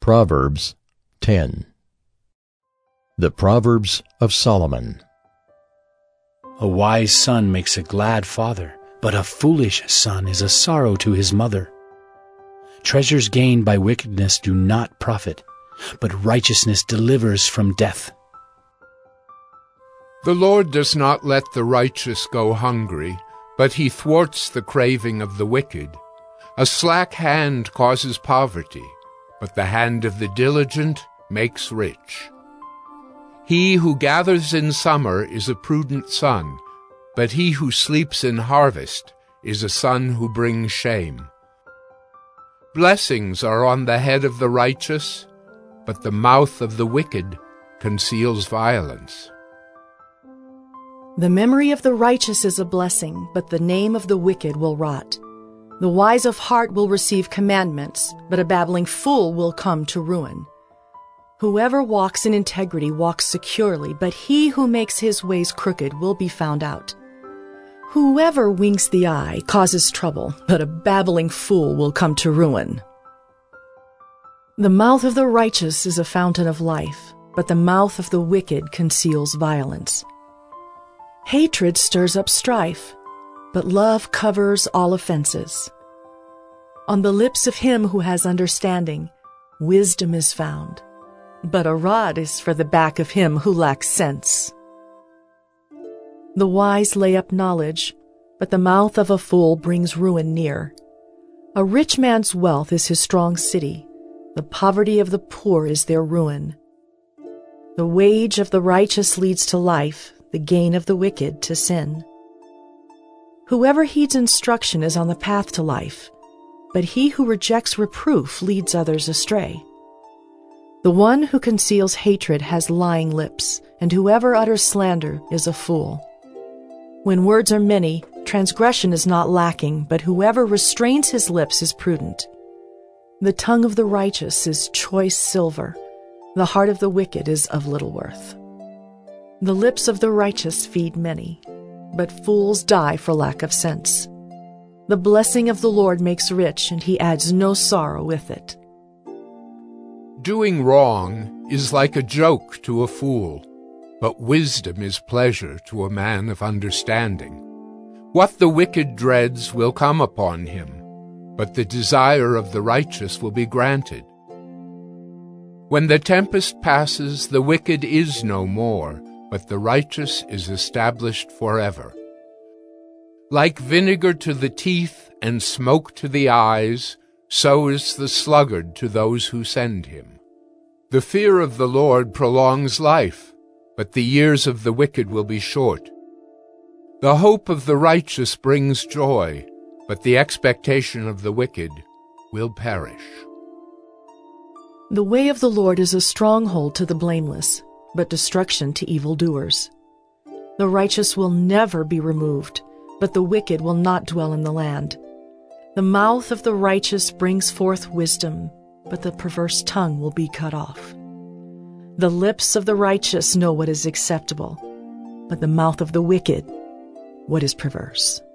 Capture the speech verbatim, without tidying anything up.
Proverbs ten. The Proverbs of Solomon. A wise son makes a glad father, but a foolish son is a sorrow to his mother. Treasures gained by wickedness do not profit, but righteousness delivers from death. The Lord does not let the righteous go hungry, but he thwarts the craving of the wicked. A slack hand causes poverty, but the hand of the diligent makes rich. He who gathers in summer is a prudent son, but he who sleeps in harvest is a son who brings shame. Blessings are on the head of the righteous, but the mouth of the wicked conceals violence. The memory of the righteous is a blessing, but the name of the wicked will rot. The wise of heart will receive commandments, but a babbling fool will come to ruin. Whoever walks in integrity walks securely, but he who makes his ways crooked will be found out. Whoever winks the eye causes trouble, but a babbling fool will come to ruin. The mouth of the righteous is a fountain of life, but the mouth of the wicked conceals violence. Hatred stirs up strife, but love covers all offenses. On the lips of him who has understanding, wisdom is found, but a rod is for the back of him who lacks sense. The wise lay up knowledge, but the mouth of a fool brings ruin near. A rich man's wealth is his strong city, the poverty of the poor is their ruin. The wage of the righteous leads to life, the gain of the wicked to sin. Whoever heeds instruction is on the path to life, but he who rejects reproof leads others astray. The one who conceals hatred has lying lips, and whoever utters slander is a fool. When words are many, transgression is not lacking, but whoever restrains his lips is prudent. The tongue of the righteous is choice silver, the heart of the wicked is of little worth. The lips of the righteous feed many, but fools die for lack of sense. The blessing of the Lord makes rich, and he adds no sorrow with it. Doing wrong is like a joke to a fool, but wisdom is pleasure to a man of understanding. What the wicked dreads will come upon him, but the desire of the righteous will be granted. When the tempest passes, the wicked is no more, but the righteous is established forever. Like vinegar to the teeth and smoke to the eyes, so is the sluggard to those who send him. The fear of the Lord prolongs life, but the years of the wicked will be short. The hope of the righteous brings joy, but the expectation of the wicked will perish. The way of the Lord is a stronghold to the blameless, but destruction to evildoers. The righteous will never be removed, but the wicked will not dwell in the land. The mouth of the righteous brings forth wisdom, but the perverse tongue will be cut off. The lips of the righteous know what is acceptable, but the mouth of the wicked, what is perverse.